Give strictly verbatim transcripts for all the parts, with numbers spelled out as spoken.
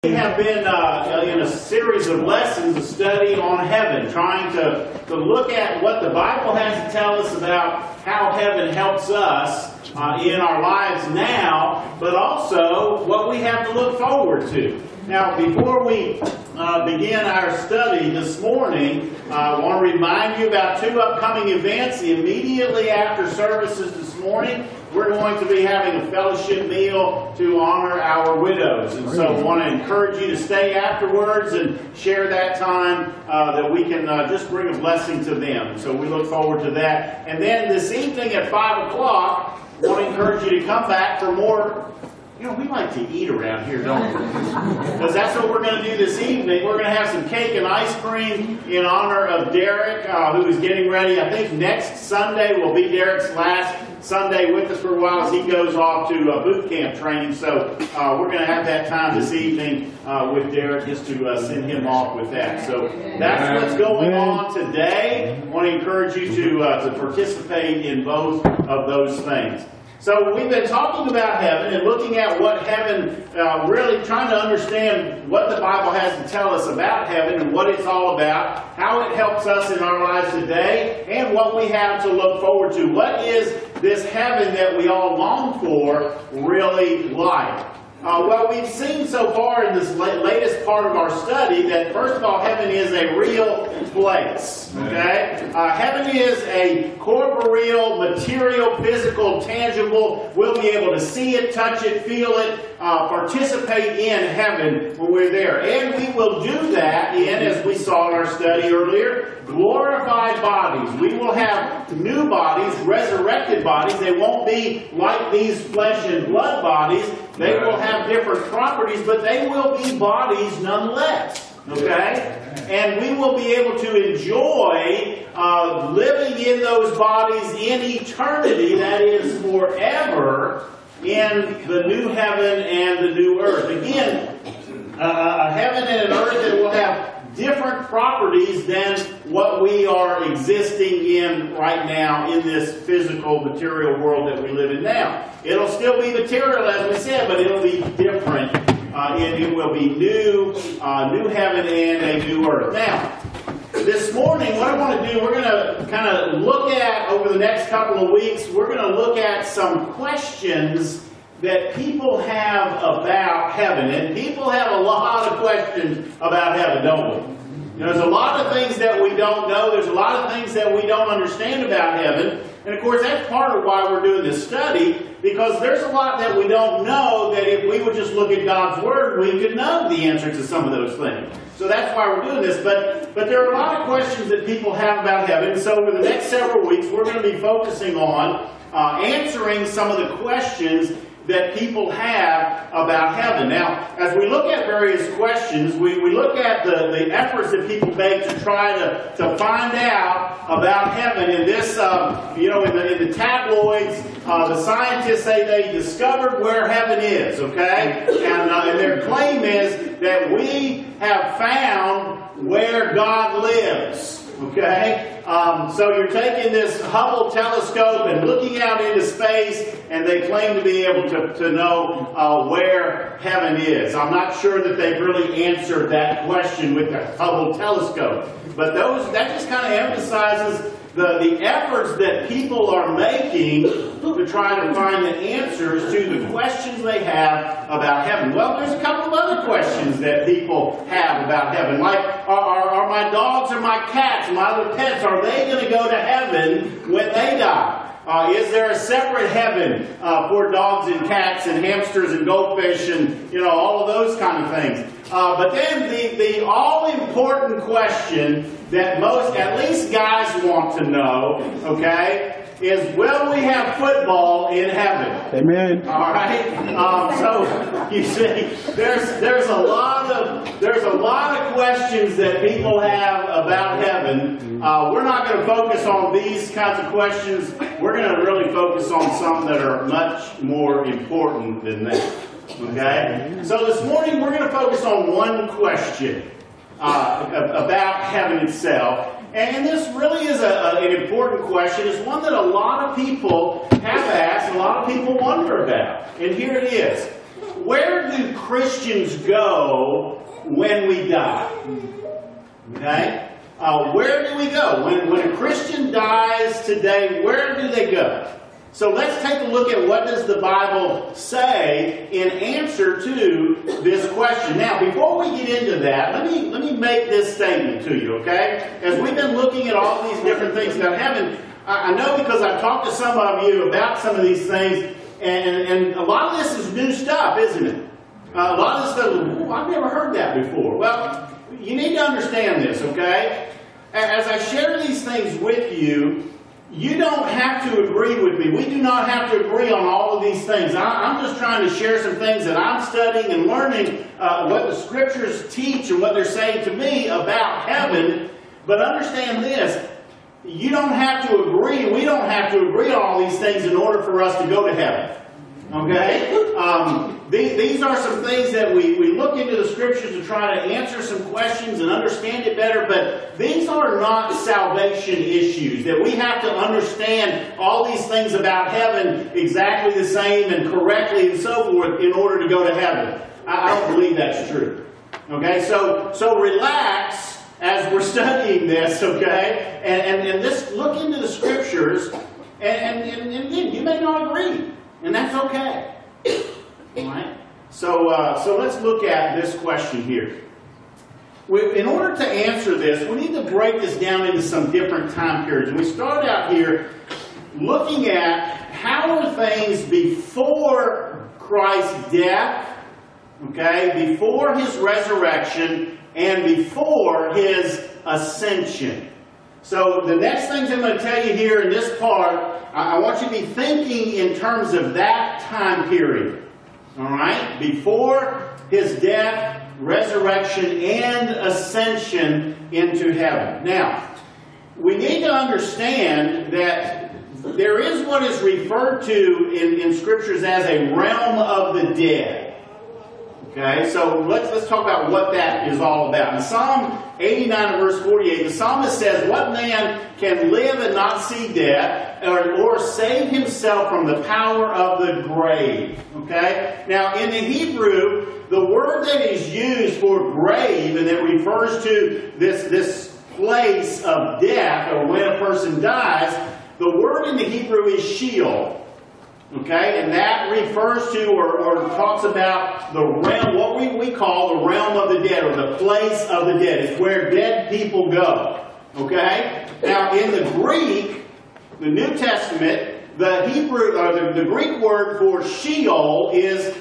We have been uh, in a series of lessons, a study on heaven, trying to, to look at what the Bible has to tell us about how heaven helps us uh, in our lives now, but also what we have to look forward to. Now, before we uh, begin our study this morning, uh, I want to remind you about two upcoming events. Immediately after services this morning, we're going to be having a fellowship meal to honor our widows. And so I want to encourage you to stay afterwards and share that time uh, that we can uh, just bring a blessing to them. So we look forward to that. And then this evening at five o'clock, I want to encourage you to come back for more. You know, we like to eat around here, don't we? Because that's what we're going to do this evening. We're going to have some cake and ice cream in honor of Derek, uh, who is getting ready. I think next Sunday will be Derek's last Sunday with us for a while as he goes off to uh, boot camp training. So uh, we're going to have that time this evening uh, with Derek just to uh, send him off with that. So that's what's going on today. I want to encourage you to, uh, to participate in both of those things. So we've been talking about heaven and looking at what heaven, uh, really trying to understand what the Bible has to tell us about heaven and what it's all about, how it helps us in our lives today, and what we have to look forward to. What is this heaven that we all long for really like? Uh, well, we've seen so far in this la latest part of our study that, first of all, heaven is a real place. Okay? Uh, heaven is a corporeal, material, physical, tangible. We'll be able to see it, touch it, feel it, uh, participate in heaven when we're there. And we will do that in, as we saw in our study earlier, glorified bodies. We will have new bodies, resurrected bodies. They won't be like these flesh and blood bodies. They will have different properties, but they will be bodies nonetheless. Okay? And we will be able to enjoy uh, living in those bodies in eternity, that is forever, in the new heaven and the new earth. Again, uh, a heaven and an earth that will have different properties than what we are existing in right now in this physical, material world that we live in now. It'll still be material, as we said, but it'll be different. Uh, it, it will be new, uh, new heaven and a new earth. Now, this morning, what I want to do, we're going to kind of look at, over the next couple of weeks, we're going to look at some questions that people have about heaven. And people have a lot of questions about heaven, don't we? You know, there's a lot of things that we don't know. There's a lot of things that we don't understand about heaven. And of course, that's part of why we're doing this study, because there's a lot that we don't know that if we would just look at God's Word, we could know the answer to some of those things. So that's why we're doing this. But, but there are a lot of questions that people have about heaven. So over the next several weeks, we're going to be focusing on uh, answering some of the questions that people have about heaven. Now, as we look at various questions, we, we look at the, the efforts that people make to try to, to find out about heaven. And this, um, you know, in the, in the tabloids, uh, the scientists say they discovered where heaven is, okay? And, uh, and their claim is that we have found where God lives. Okay? Um, so you're taking this Hubble telescope and looking out into space, and they claim to be able to, to know uh, where heaven is. I'm not sure that they've really answered that question with the Hubble telescope. But those that just kind of emphasizes the, the efforts that people are making to try to find the answers to the questions they have about heaven. Well, there's a couple of other questions that people have about heaven. Like, are, are, are my dogs or my cats, my other pets, are they going to go to heaven when they die? Uh, is there a separate heaven uh, for dogs and cats and hamsters and goldfish and, you know, all of those kind of things? Uh, but then the, the all-important question that most, at least guys want to know, okay, is will we have football in heaven? Amen. All right. Um, so you see, there's there's a lot of there's a lot of questions that people have about heaven. Uh, we're not going to focus on these kinds of questions. We're going to really focus on some that are much more important than that. Okay. So this morning we're going to focus on one question uh, about heaven itself. And this really is a, a, an important question. It's one that a lot of people have asked, a lot of people wonder about. And here it is. where do Christians go when we die? Okay? Uh, where do we go? When, when a Christian dies today, where do they go? So let's take a look at what does the Bible say in answer to this question. Now, before we get into that, let me, let me make this statement to you, okay? As we've been looking at all these different things about heaven, I, I know because I've talked to some of you about some of these things, and, and a lot of this is new stuff, isn't it? Uh, a lot of this stuff, oh, I've never heard that before. Well, you need to understand this, okay? As I share these things with you, you don't have to agree with me. We do not have to agree on all of these things. I'm just trying to share some things that I'm studying and learning uh, what the Scriptures teach and what they're saying to me about heaven. But understand this, you don't have to agree, we don't have to agree on all these things in order for us to go to heaven. Okay? Um, these, these are some things that we, we look into the Scriptures to try to answer some questions and understand it better, but these are not salvation issues, that we have to understand all these things about heaven exactly the same and correctly and so forth in order to go to heaven. I, I don't believe that's true. Okay? So, so relax as we're studying this, okay? And, and, and just look into the Scriptures, and, and, and, and again, you may not agree. And that's okay. All right? So, uh, so let's look at this question here. We, in order to answer this, we need to break this down into some different time periods. And we start out here looking at how are things before Christ's death, okay, before His resurrection, and before His ascension. So the next things I'm going to tell you here in this part, I want you to be thinking in terms of that time period. Alright? Before His death, resurrection, and ascension into heaven. Now, we need to understand that there is what is referred to in, in Scriptures as a realm of the dead. Okay, so let's, let's talk about what that is all about. In Psalm eighty-nine verse forty-eight, the psalmist says, "What man can live and not see death, or, or save himself from the power of the grave?" Okay, now in the Hebrew, the word that is used for grave, and that refers to this, this place of death, or when a person dies, the word in the Hebrew is Sheol. Okay, and that refers to or, or talks about the realm, what we, we call the realm of the dead, or the place of the dead. It's where dead people go. Okay? Now, in the Greek, the New Testament, the Hebrew, or the, the Greek word for Sheol is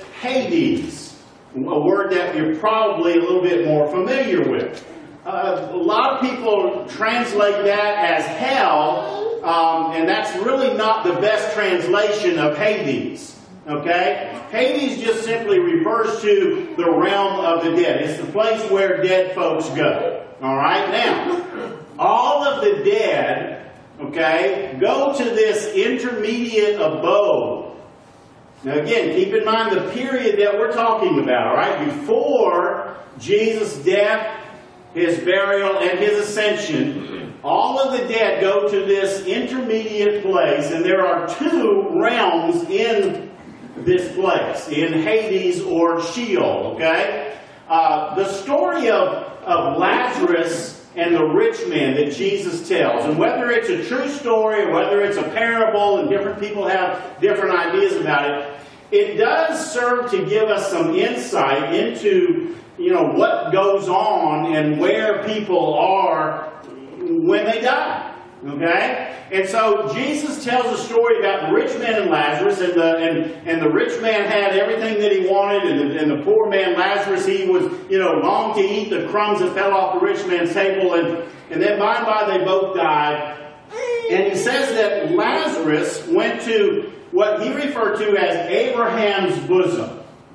Hades, a word that you're probably a little bit more familiar with. Uh, a lot of people translate that as hell. Um, and that's really not the best translation of Hades. Okay? Hades just simply refers to the realm of the dead. It's the place where dead folks go. Alright? Now, all of the dead, okay, go to this intermediate abode. Now again, keep in mind the period that we're talking about, alright? Before Jesus' death, His burial, and His ascension, all of the dead go to this intermediate place, and there are two realms in this place, in Hades or Sheol, okay? Uh, the story of, of Lazarus and the rich man that Jesus tells, and whether it's a true story or whether it's a parable, and different people have different ideas about it, it does serve to give us some insight into, you know, what goes on and where people are when they die. Okay? And so Jesus tells a story about the rich man and Lazarus, and the and, and the rich man had everything that he wanted, and the, and the poor man Lazarus, he was, you know, longed to eat the crumbs that fell off the rich man's table, and, and then by and by they both died. And he says that Lazarus went to what he referred to as Abraham's bosom.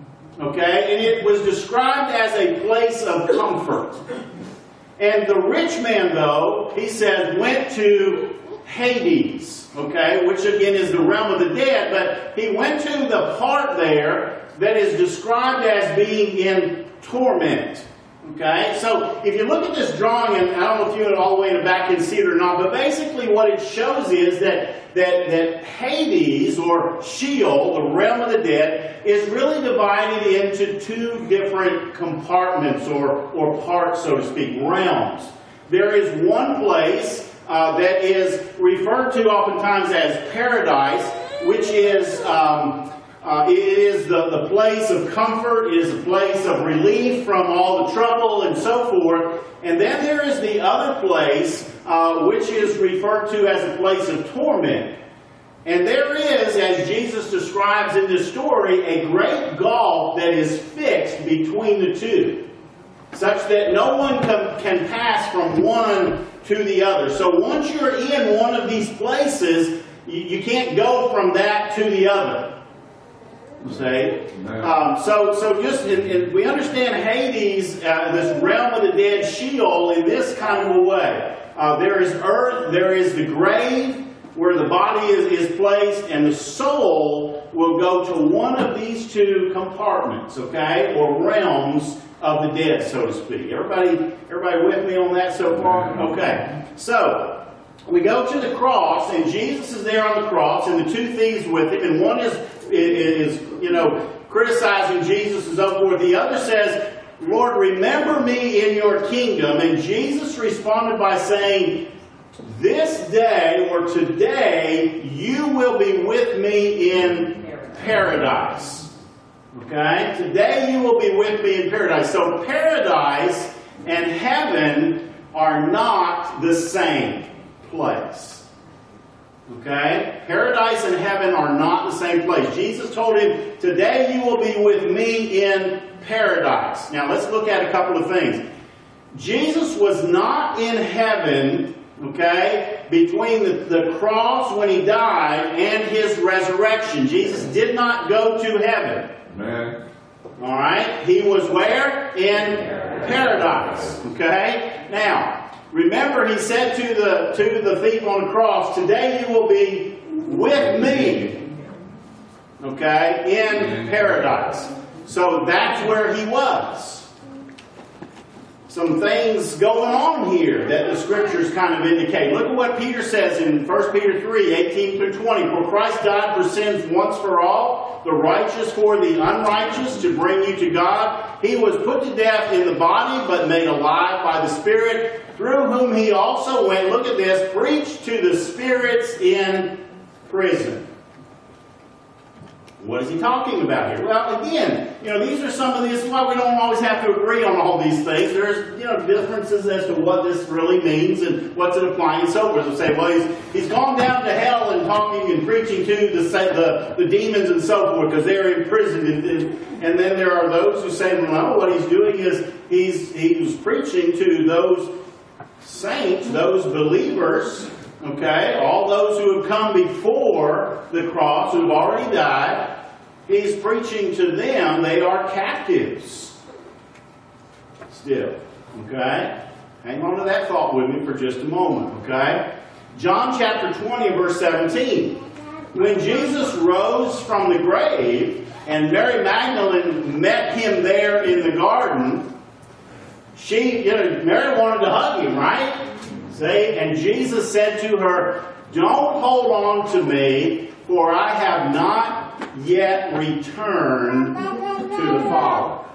Okay? And it was described as a place of comfort. And the rich man, though, he says, went to Hades, okay, which again is the realm of the dead, but he went to the part there that is described as being in torment, Okay, so if you look at this drawing, and I don't know if you all the way in the back can see it or not, but basically what it shows is that, that, that Hades, or Sheol, the realm of the dead, is really divided into two different compartments, or, or parts, so to speak, realms. There is one place uh, that is referred to oftentimes as paradise, which is... Um, Uh, it is the, the place of comfort, it is a place of relief from all the trouble and so forth. And then there is the other place, uh, which is referred to as a place of torment. And there is, as Jesus describes in this story, a great gulf that is fixed between the two, such that no one can, can pass from one to the other. So once you're in one of these places, you, you can't go from that to the other. Say, um, so so just in, in, we understand Hades, uh, this realm of the dead, Sheol, in this kind of a way. Uh, there is earth, there is the grave, where the body is, is placed, and the soul will go to one of these two compartments, okay, or realms of the dead, so to speak. Everybody, everybody with me on that so far? Okay. So we go to the cross, and Jesus is there on the cross, and the two thieves with him, and one is, is you know, criticizing Jesus and so forth. The other says, Lord, remember me in your kingdom. And Jesus responded by saying, this day, or today, you will be with me in paradise. Okay? Today you will be with me in paradise. So paradise and heaven are not the same place. Okay? Paradise and heaven are not the same place. Jesus told him, today you will be with me in paradise. Now let's look at a couple of things. Jesus was not in heaven, okay, between the, the cross when he died and his resurrection. Jesus did not go to heaven. Amen. Alright? He was where? In paradise. Okay? Now, remember, he said to the, to the thief on the cross, today you will be with me, okay, in paradise. So that's where he was. Some things going on here that the Scriptures kind of indicate. Look at what Peter says in First Peter three, eighteen through twenty. For Christ died for sins once for all, the righteous for the unrighteous, to bring you to God. He was put to death in the body, but made alive by the Spirit, through whom he also went, look at this, preached to the spirits in prison. What is he talking about here? Well, again, you know, these are some of these, this is why we don't always have to agree on all these things. There's, you know, differences as to what this really means and what's it applying and so forth. We'll say, well, he's, he's gone down to hell and talking and preaching to the, the, the demons and so forth because they're imprisoned. And, and, and then there are those who say, well, no, what he's doing is he's, he's preaching to those saints, those believers, okay, all those who have come before the cross, who have already died. He's preaching to them. They are captives still, okay? Hang on to that thought with me for just a moment, okay? John chapter twenty, verse seventeen. When Jesus rose from the grave and Mary Magdalene met him there in the garden, she, you know, Mary wanted to hug him, right? See? And Jesus said to her, don't hold on to me, for I have not yet returned to the Father.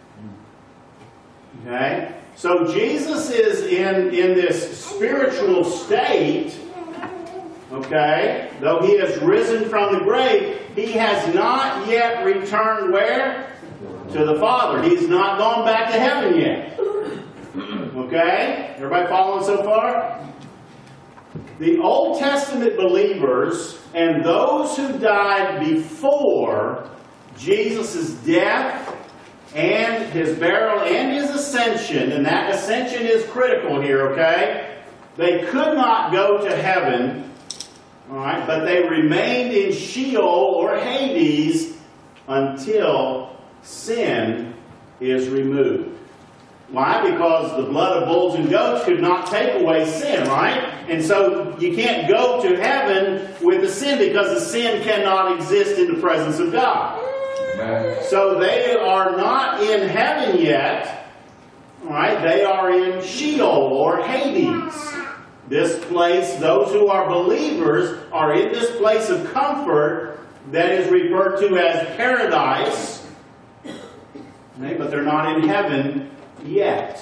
Okay? So Jesus is in, in this spiritual state, okay? Though he has risen from the grave, he has not yet returned where? To the Father. He's not gone back to heaven yet. Okay? Everybody following so far? The Old Testament believers and those who died before Jesus' death and his burial and his ascension, and that ascension is critical here, okay? They could not go to heaven, all right, but they remained in Sheol or Hades until sin is removed. Why? Because the blood of bulls and goats could not take away sin, right? And so you can't go to heaven with the sin because the sin cannot exist in the presence of God. Amen. So they are not in heaven yet All right, they are in Sheol or Hades. This place, those who are believers are in this place of comfort that is referred to as paradise, okay, but they're not in heaven yet.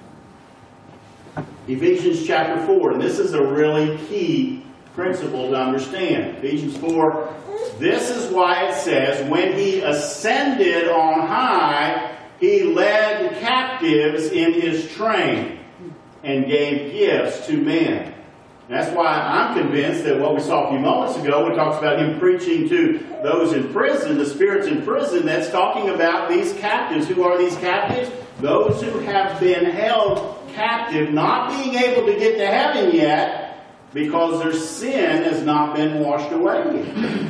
Ephesians chapter four, and this is a really key principle to understand. Ephesians four, this is why it says, when he ascended on high, he led captives in his train and gave gifts to men. That's why I'm convinced that what we saw a few moments ago, when it talks about him preaching to those in prison, the spirits in prison, that's talking about these captives. Who are these captives? Those who have been held captive, not being able to get to heaven yet, because their sin has not been washed away yet.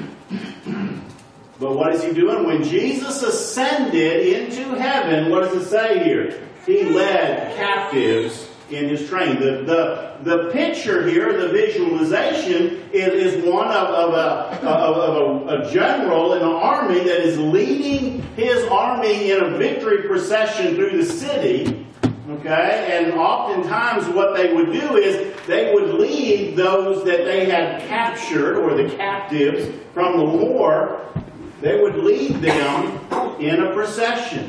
But what is he doing? When Jesus ascended into heaven, what does it say here? He led captives in his train. The, the, the picture here, the visualization, is, is one of, of, a, of, of a, a general in an army that is leading his army in a victory procession through the city. Okay? And oftentimes what they would do is they would lead those that they had captured, or the captives from the war, they would lead them in a procession.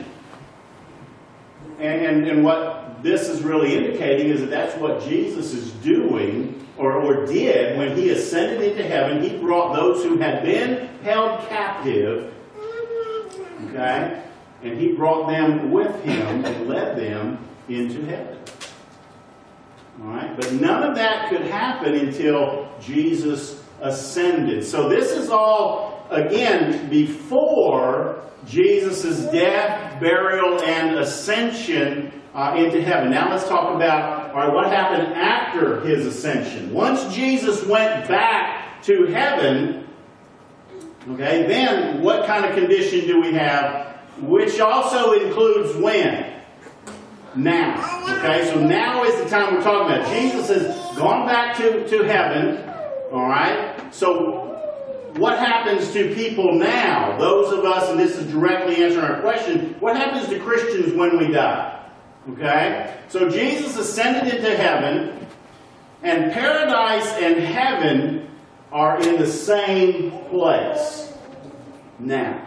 And, and, and what this is really indicating is that that's what Jesus is doing, or, or did, when he ascended into heaven. He brought those who had been held captive, okay, and he brought them with him and led them into heaven. All right? But none of that could happen until Jesus ascended. So this is all, again, before Jesus' death, burial, and ascension uh, into heaven. Now let's talk about, all right, what happened after his ascension. Once Jesus went back to heaven, okay, then what kind of condition do we have? Which also includes when? Now. Okay, so now is the time we're talking about. Jesus has gone back to, to heaven, all right? So what happens to people now? Those of us, and this is directly answering our question, what happens to Christians when we die? Okay? So Jesus ascended into heaven, and paradise and heaven are in the same place now.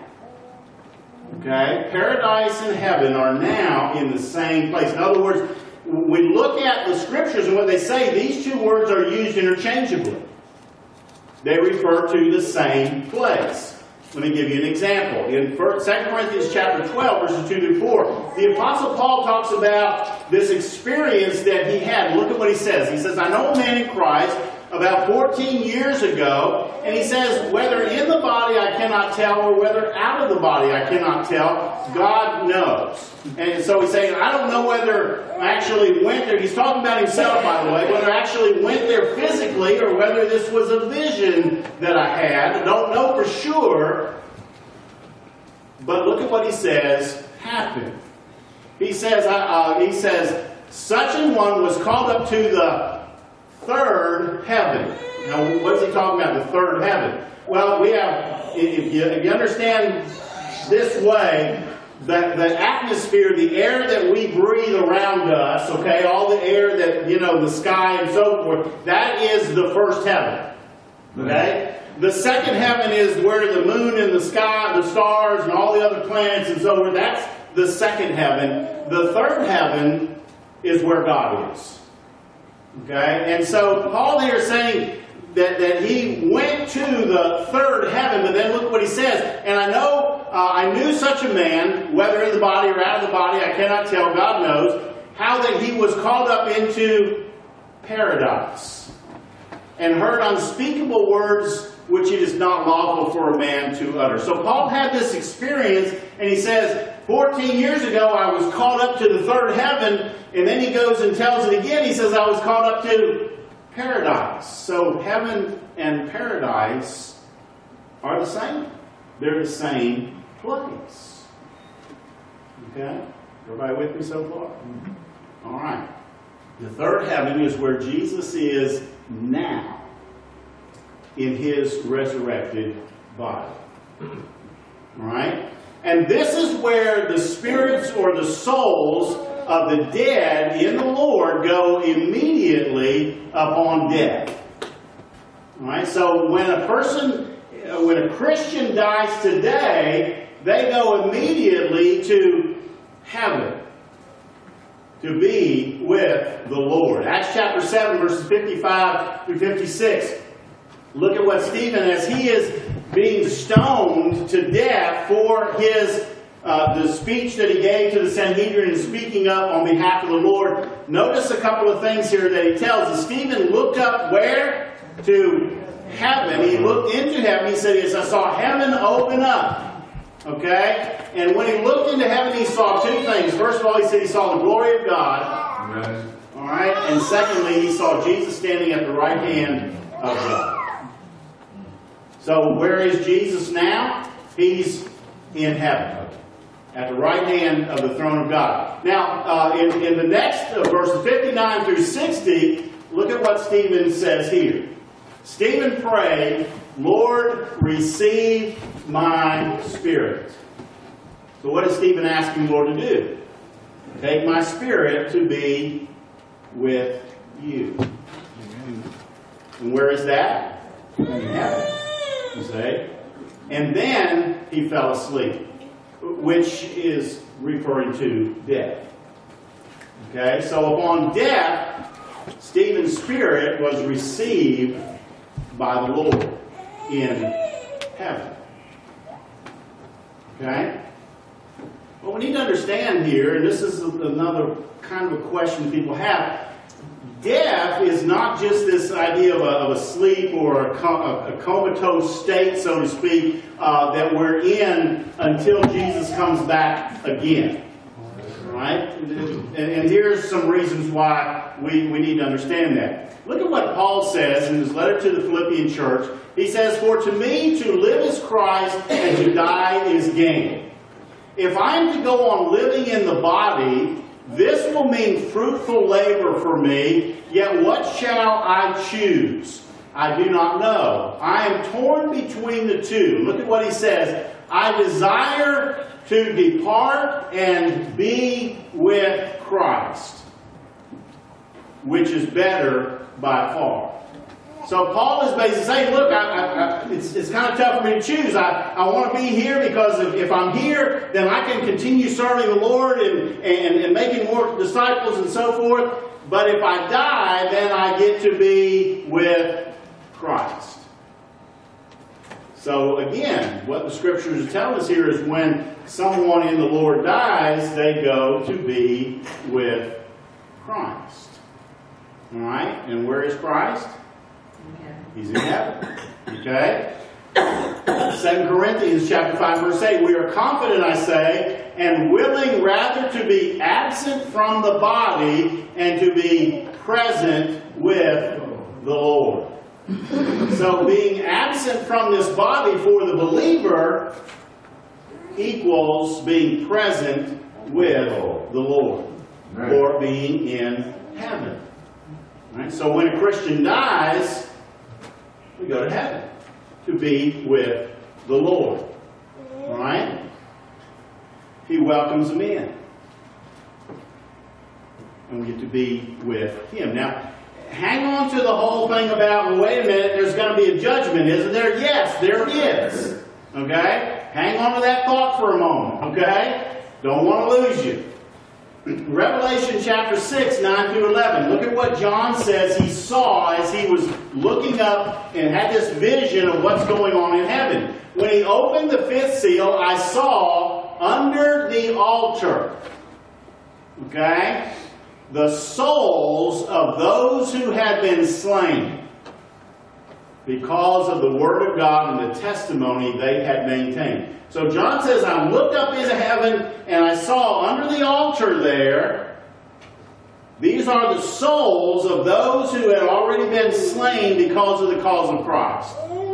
Okay? Paradise and heaven are now in the same place. In other words, we look at the scriptures and what they say, these two words are used interchangeably. They refer to the same place. Let me give you an example. In Second Corinthians chapter twelve, verses two through four, the Apostle Paul talks about this experience that he had. Look at what he says. He says, I know a man in Christ about fourteen years ago, and he says, whether in the body I cannot tell, or whether out of the body I cannot tell, God knows. And so he's saying, I don't know whether I actually went there. He's talking about himself, by the way, whether I actually went there physically, or whether this was a vision that I had. I don't know for sure. But look at what he says happened. He says, uh, he says, such an one was called up to the third heaven. Now, what is he talking about, the third heaven? Well, we have, if you, if you understand this way, the, the atmosphere, the air that we breathe around us, okay, all the air that, you know, the sky and so forth, that is the first heaven. Okay? The second heaven is where the moon and the sky, the stars, and all the other planets and so forth, that's the second heaven. The third heaven is where God is. Okay? And so Paul here is saying that, that he went to the third heaven, but then look what he says. And I know, uh, I knew such a man, whether in the body or out of the body, I cannot tell, God knows, how that he was called up into paradise, and heard unspeakable words which it is not lawful for a man to utter. So Paul had this experience, and he says, fourteen years ago I was called up to the third heaven, and then he goes and tells it again. He says, I was called up to paradise. So heaven and paradise are the same. They're the same place. Okay? Everybody with me so far? Mm-hmm. All right. The third heaven is where Jesus is now, in his resurrected body. Alright? And this is where the spirits or the souls of the dead in the Lord go immediately upon death. All right, so when a person, when a Christian dies today, they go immediately to heaven to be with the Lord. Acts chapter seven, verses fifty-five through fifty-six. Look at what Stephen, as he is being stoned to death for his uh, the speech that he gave to the Sanhedrin and speaking up on behalf of the Lord. Notice a couple of things here that he tells us. Stephen looked up where? To heaven. He looked into heaven. He said, "I saw heaven open up." Okay? And when he looked into heaven, he saw two things. First of all, he said he saw the glory of God. Yes. All right? And secondly, he saw Jesus standing at the right hand of God. So where is Jesus now? He's in heaven, at the right hand of the throne of God. Now, uh, in, in the next uh, verses fifty-nine through sixty, look at what Stephen says here. Stephen prayed, "Lord, receive my spirit." So what is Stephen asking the Lord to do? Take my spirit to be with you. And where is that? In heaven. You say? And then he fell asleep, which is referring to death. Okay, so upon death, Stephen's spirit was received by the Lord in heaven. Okay? Well, we need to understand here, and this is another kind of a question people have. Death is not just this idea of a, of a sleep or a, a comatose state, so to speak, uh, that we're in until Jesus comes back again. Right? And, and here's some reasons why we, we need to understand that. Look at what Paul says in his letter to the Philippian church. He says, "For to me to live is Christ, and to die is gain. If I am to go on living in the body, this will mean fruitful labor for me, yet what shall I choose? I do not know. I am torn between the two." Look at what he says. "I desire to depart and be with Christ, which is better by far." So Paul is basically saying, look, I, I, I, it's, it's kind of tough for me to choose. I, I want to be here because if, if I'm here, then I can continue serving the Lord and, and, and making more disciples and so forth. But if I die, then I get to be with Christ. So again, what the Scriptures are telling us here is when someone in the Lord dies, they go to be with Christ. All right? And where is Christ? He's in heaven. Okay? Second Corinthians chapter five, verse eight. "We are confident, I say, and willing rather to be absent from the body and to be present with the Lord." So being absent from this body for the believer equals being present with the Lord, or being in heaven. Right? So when a Christian dies, we go to heaven to be with the Lord. All right? He welcomes them in. And we get to be with Him. Now, hang on to the whole thing about, well, wait a minute, there's going to be a judgment, isn't there? Yes, there is. Okay? Hang on to that thought for a moment. Okay? Don't want to lose you. Revelation chapter six, nine through eleven. Look at what John says he saw as he was looking up and had this vision of what's going on in heaven. "When he opened the fifth seal, I saw under the altar," okay, "the souls of those who had been slain because of the word of God and the testimony they had maintained." So John says, I looked up into heaven and I saw under the altar there, these are the souls of those who had already been slain because of the cause of Christ.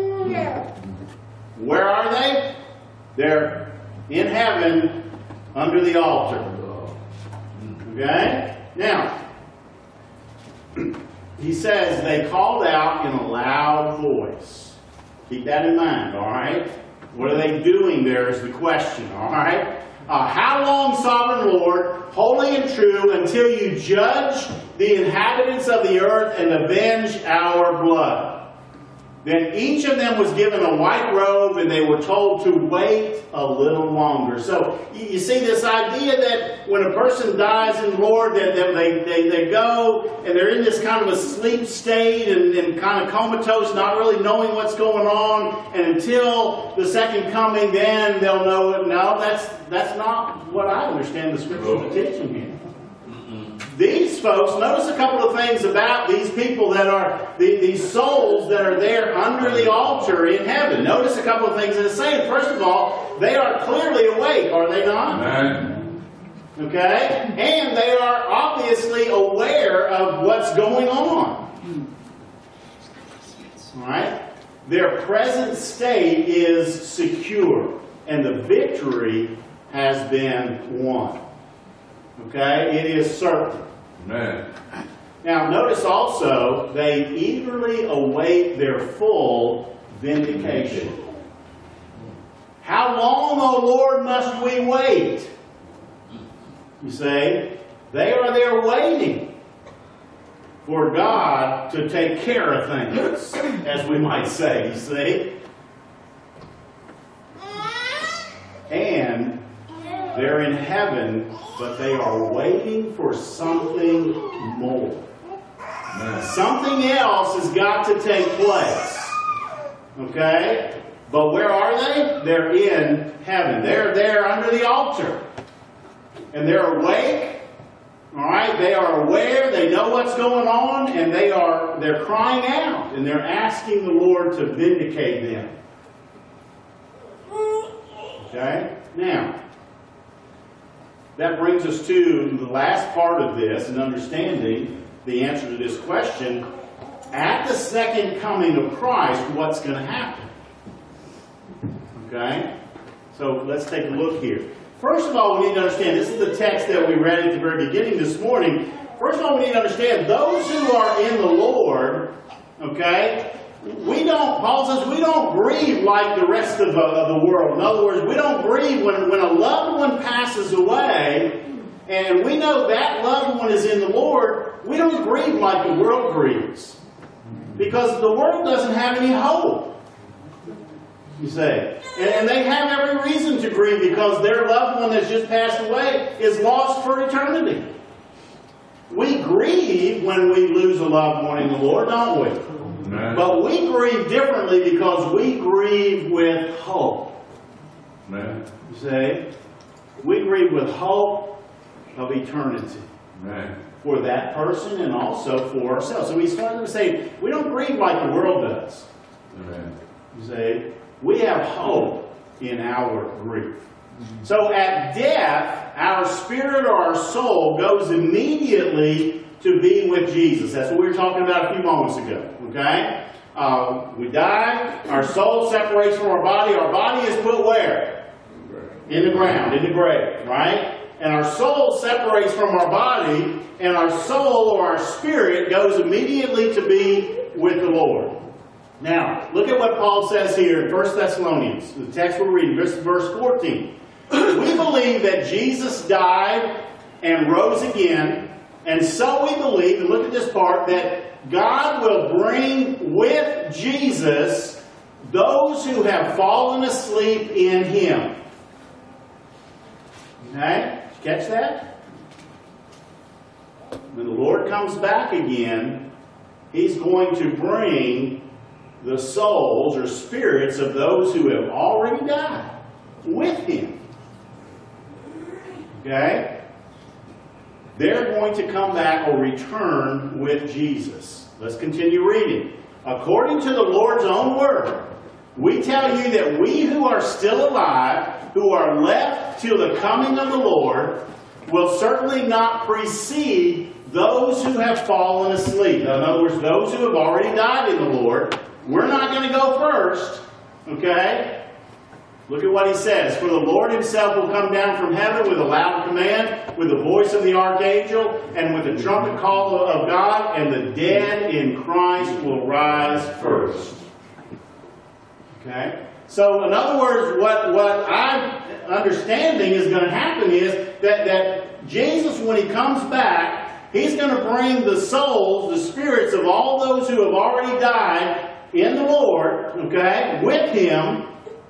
Where are they? They're in heaven under the altar. Okay? Now, he says they called out in a loud voice. Keep that in mind, all right? What are they doing there is the question, all right? Uh, how long, sovereign Lord, holy and true, until you judge the inhabitants of the earth and avenge our blood? Then each of them was given a white robe, and they were told to wait a little longer. So you, you see this idea that when a person dies in the Lord, that, that they, they, they go and they're in this kind of a sleep state and, and kind of comatose, not really knowing what's going on. And until the second coming, then they'll know it. No, that's, that's not what I understand the Scriptures are teaching here. These folks, notice a couple of things about these people that are, the, these souls that are there under the altar in heaven. Notice a couple of things that it's saying. First of all, they are clearly awake, are they not? Amen. Okay? And they are obviously aware of what's going on. Alright? Their present state is secure, and the victory has been won. Okay? It is certain. Amen. Now, notice also, they eagerly await their full vindication. How long, O Lord, must we wait? You say, they are there waiting for God to take care of things, as we might say, you see. And they're in heaven, but they are waiting for something more. Amen. Something else has got to take place. Okay? But where are they? They're in heaven. They're there under the altar. And they're awake. Alright? They are aware. They know what's going on. And they are they're crying out. And they're asking the Lord to vindicate them. Okay? Now, that brings us to the last part of this and understanding the answer to this question. At the second coming of Christ, what's going to happen? Okay? So let's take a look here. First of all, we need to understand, this is the text that we read at the very beginning this morning. First of all, we need to understand, those who are in the Lord, okay, we don't, Paul says, we don't grieve like the rest of, uh, of the world. In other words, we don't grieve when, when a loved one passes away, and we know that loved one is in the Lord. We don't grieve like the world grieves. Because the world doesn't have any hope, you say. And, and they have every reason to grieve because their loved one that's just passed away is lost for eternity. We grieve when we lose a loved one in the Lord, don't we? Amen. But we grieve differently because we grieve with hope. Amen. You see? We grieve with hope of eternity. Amen. For that person and also for ourselves. So we started to say, we don't grieve like the world does. Amen. You see? We have hope in our grief. So at death, our spirit or our soul goes immediately to be with Jesus. That's what we were talking about a few moments ago. Okay? Uh, we die, our soul separates from our body, our body is put where? In the ground, in the grave, right? And our soul separates from our body, and our soul or our spirit goes immediately to be with the Lord. Now, look at what Paul says here in First Thessalonians, the text we're reading, verse fourteen. We believe that Jesus died and rose again, and so we believe, and look at this part, that God will bring with Jesus those who have fallen asleep in Him. Okay? Did you catch that? When the Lord comes back again, He's going to bring the souls or spirits of those who have already died with Him. Okay? They're going to come back or return with Jesus. Let's continue reading. According to the Lord's own word, we tell you that we who are still alive, who are left till the coming of the Lord, will certainly not precede those who have fallen asleep. In other words, those who have already died in the Lord. We're not going to go first. Okay? Look at what he says. For the Lord Himself will come down from heaven with a loud command, with the voice of the archangel, and with the trumpet call of God, and the dead in Christ will rise first. Okay? So in other words, what, what I'm understanding is going to happen is that, that Jesus, when He comes back, He's going to bring the souls, the spirits of all those who have already died in the Lord, okay, with Him.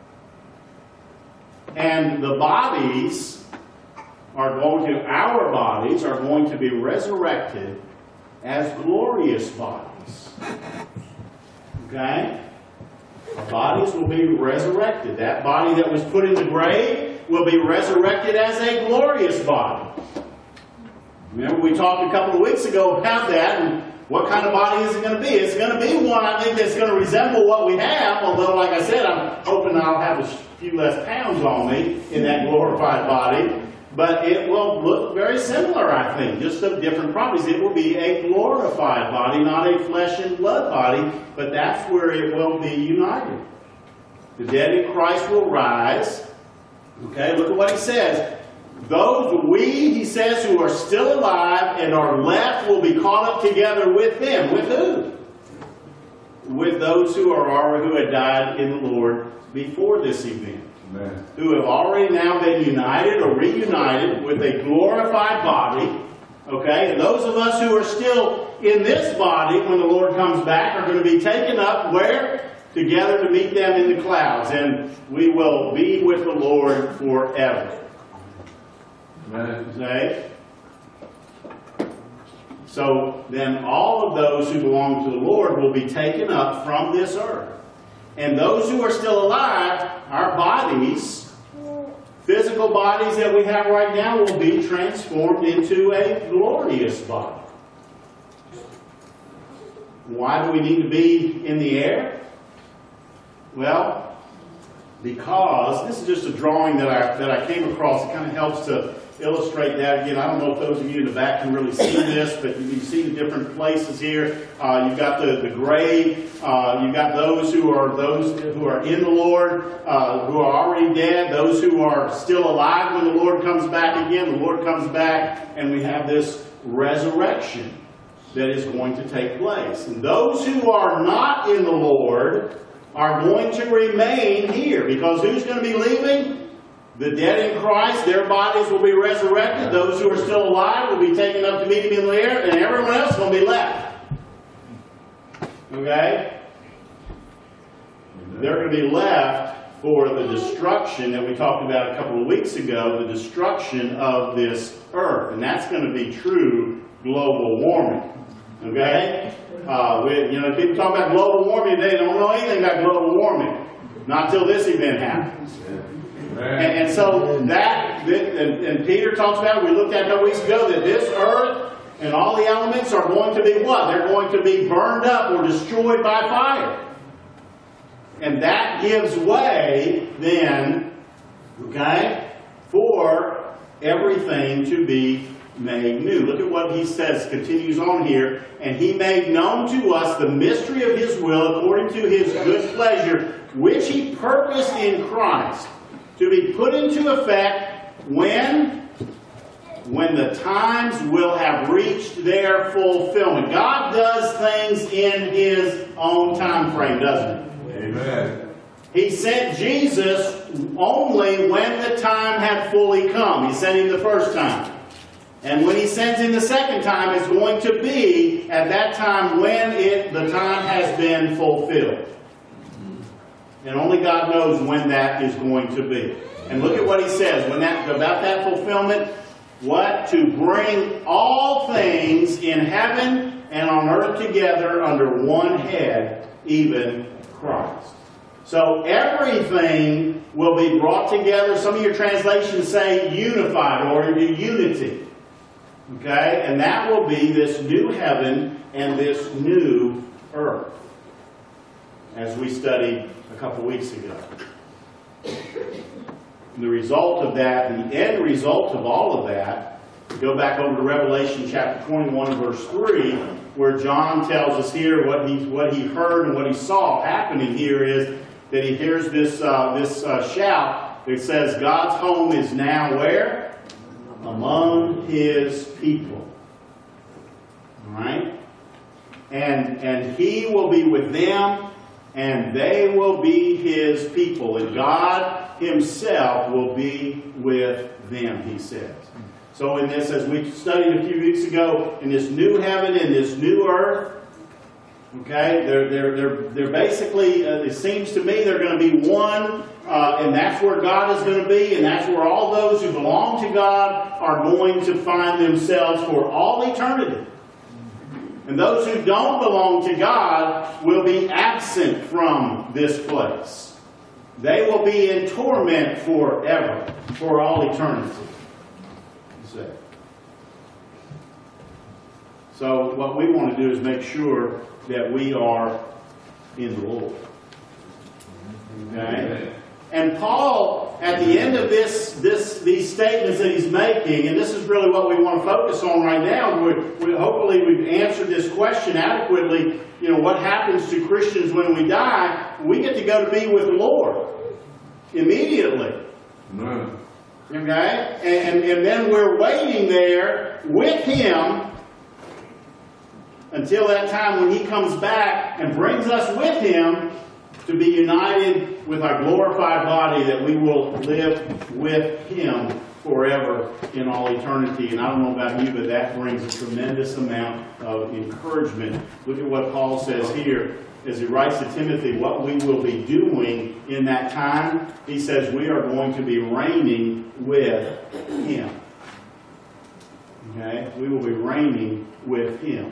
And the bodies are going to, our bodies are going to be resurrected as glorious bodies. Okay? Our bodies will be resurrected. That body that was put in the grave will be resurrected as a glorious body. Remember, we talked a couple of weeks ago about that, and what kind of body is it going to be? It's going to be one, I think, that's going to resemble what we have, although, like I said, I'm hoping I'll have a few less pounds on me in that glorified body. But it will look very similar, I think, just of different properties. It will be a glorified body, not a flesh and blood body, but that's where it will be united. The dead in Christ will rise. Okay, look at what he says. Those we, he says, who are still alive and are left will be caught up together with them. With who? With those who are already, who had died in the Lord before this event. Amen. Who have already now been united or reunited with a glorified body. Okay? And those of us who are still in this body when the Lord comes back are going to be taken up where? Together to meet them in the clouds. And we will be with the Lord forever. Amen. Okay? So then all of those who belong to the Lord will be taken up from this earth. And those who are still alive, our bodies, physical bodies that we have right now, will be transformed into a glorious body. Why do we need to be in the air? Well, because this is just a drawing that I, that I came across. It kind of helps to illustrate that. Again, I don't know if those of you in the back can really see this, but you can see the different places here. Uh, you've got the, the grave. Uh, you've got those who are those who are in the Lord, uh, who are already dead. Those who are still alive when the Lord comes back again. The Lord comes back, and we have this resurrection that is going to take place. And those who are not in the Lord are going to remain here, because who's going to be leaving? The dead in Christ, their bodies will be resurrected. Those who are still alive will be taken up to meet Him in the air, and everyone else is going to be left. Okay? They're going to be left for the destruction that we talked about a couple of weeks ago, the destruction of this earth. And that's going to be true global warming. Okay? Uh, we, you know, people talk about global warming today, they don't know anything about global warming. Not until this event happens. And, and so that, and, and Peter talks about, we looked at a couple weeks ago, that this earth and all the elements are going to be what? They're going to be burned up or destroyed by fire. And that gives way then, okay, for everything to be made new. Look at what he says, continues on here. And He made known to us the mystery of His will according to His good pleasure, which He purposed in Christ, to be put into effect when? When the times will have reached their fulfillment. God does things in His own time frame, doesn't He? Amen. He sent Jesus only when the time had fully come. He sent Him the first time. And when He sends Him the second time, it's going to be at that time when it the time has been fulfilled. And only God knows when that is going to be. And look at what he says when that about that fulfillment. What? To bring all things in heaven and on earth together under one head, even Christ. So everything will be brought together. Some of your translations say unified or unity. Okay? And that will be this new heaven and this new earth, as we studied a couple weeks ago. And the result of that, the end result of all of that, go back over to Revelation chapter twenty-one, verse three, where John tells us here what he what he heard and what he saw happening here is that he hears this uh, this uh, shout that says, God's home is now where? Among His people. All right? And, and He will be with them, and they will be His people, and God Himself will be with them, He says. So in this, as we studied a few weeks ago, in this new heaven, in this new earth, okay, they're, they're, they're, they're basically, uh, it seems to me, they're going to be one, uh, and that's where God is going to be, and that's where all those who belong to God are going to find themselves for all eternity. And those who don't belong to God will be absent from this place. They will be in torment forever, for all eternity. So what we want to do is make sure that we are in the Lord. Okay? And Paul, at the end of this, this, these statements that he's making, and this is really what we want to focus on right now, we, we, hopefully we've answered this question adequately. You know, what happens to Christians when we die? We get to go to be with the Lord immediately. Amen. Okay? And, and then we're waiting there with Him until that time when He comes back and brings us with Him to be united with our glorified body, that we will live with Him forever in all eternity. And I don't know about you, but that brings a tremendous amount of encouragement. Look at what Paul says here as he writes to Timothy what we will be doing in that time. He says we are going to be reigning with Him. Okay? We will be reigning with Him.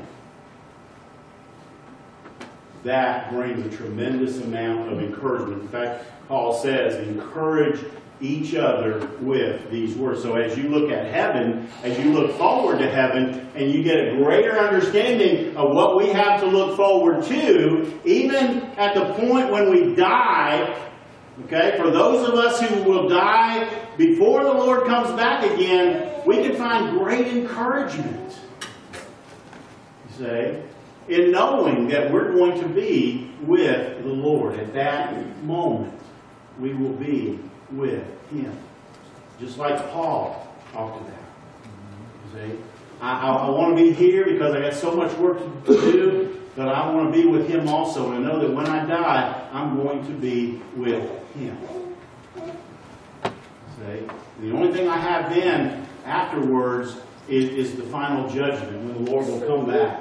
That brings a tremendous amount of encouragement. In fact, Paul says, encourage each other with these words. So as you look at heaven, as you look forward to heaven, and you get a greater understanding of what we have to look forward to, even at the point when we die, okay, for those of us who will die before the Lord comes back again, we can find great encouragement, you say, in knowing that we're going to be with the Lord. At that moment, we will be with Him. Just like Paul talked about. You see? I, I, I want to be here because I got so much work to do, but I want to be with Him also. And I know that when I die, I'm going to be with Him. See? The only thing I have then, afterwards, is, is the final judgment, when the Lord will come back.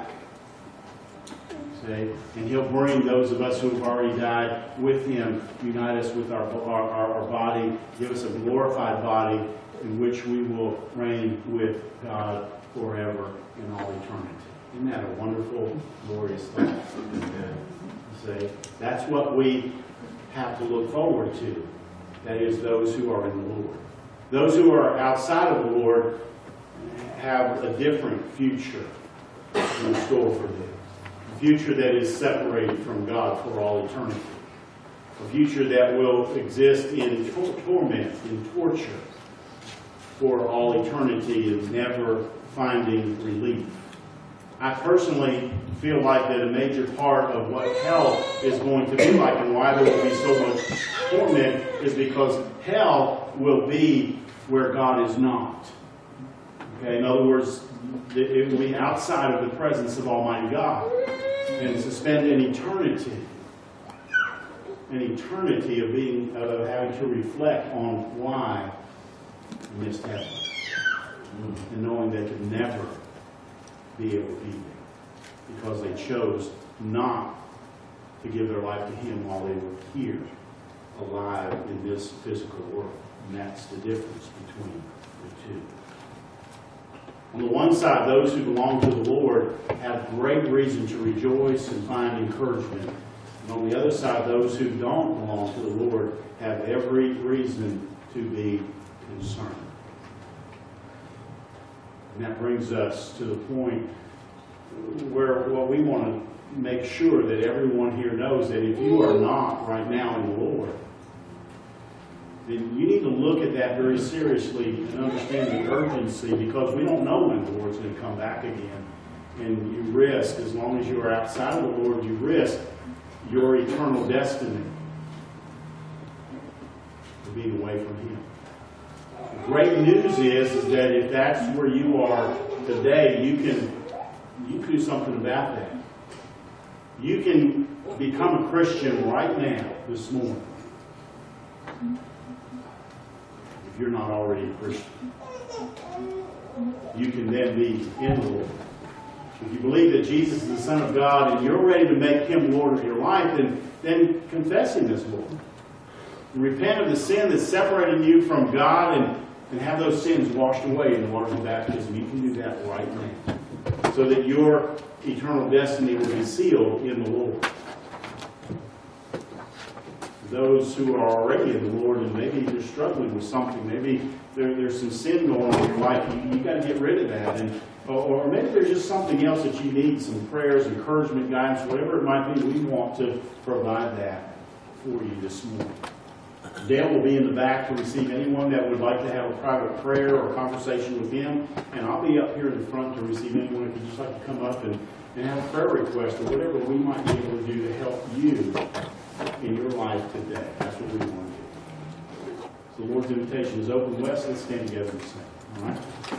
And He'll bring those of us who have already died with Him, unite us with our, our, our body, give us a glorified body in which we will reign with God forever in all eternity. Isn't that a wonderful, glorious thought? See, that's what we have to look forward to. That is, those who are in the Lord. Those who are outside of the Lord have a different future in store for them. A future that is separated from God for all eternity. A future that will exist in tor torment, in torture, for all eternity and never finding relief. I personally feel like that a major part of what hell is going to be like and why there will be so much torment is because hell will be where God is not. Okay, in other words, it will be outside of the presence of Almighty God. And to spend an eternity, an eternity of being, of having to reflect on why they missed heaven, and knowing they could never be able to be there because they chose not to give their life to Him while they were here, alive in this physical world. And that's the difference between the two. On the one side, those who belong to the Lord have great reason to rejoice and find encouragement. And on the other side, those who don't belong to the Lord have every reason to be concerned. And that brings us to the point where what we want to make sure that everyone here knows that if you are not right now in the Lord, then you need to look at that very seriously and understand the urgency, because we don't know when the Lord's going to come back again. And you risk, as long as you are outside of the Lord, you risk your eternal destiny of being away from Him. The great news is, is that if that's where you are today, you can, you can do something about that. You can become a Christian right now, this morning, if you're not already a Christian. You can then be in the Lord. If you believe that Jesus is the Son of God and you're ready to make Him Lord of your life, then, then confess Him as Lord. And repent of the sin that's separating you from God and, and have those sins washed away in the waters of baptism. You can do that right now, so that your eternal destiny will be sealed in the Lord. Those who are already in the Lord and maybe you're struggling with something, maybe there, there's some sin going on in your life, you, you got to get rid of that. And, or, or maybe there's just something else that you need, some prayers, encouragement, guidance, whatever it might be. We want to provide that for you this morning. Dale will be in the back to receive anyone that would like to have a private prayer or conversation with him. And I'll be up here in the front to receive anyone if you'd just like to come up and, and have a prayer request or whatever we might be able to do to help you in your life today. That's what we want to do. So the Lord's invitation is open. West, let's stand together and sing. All right?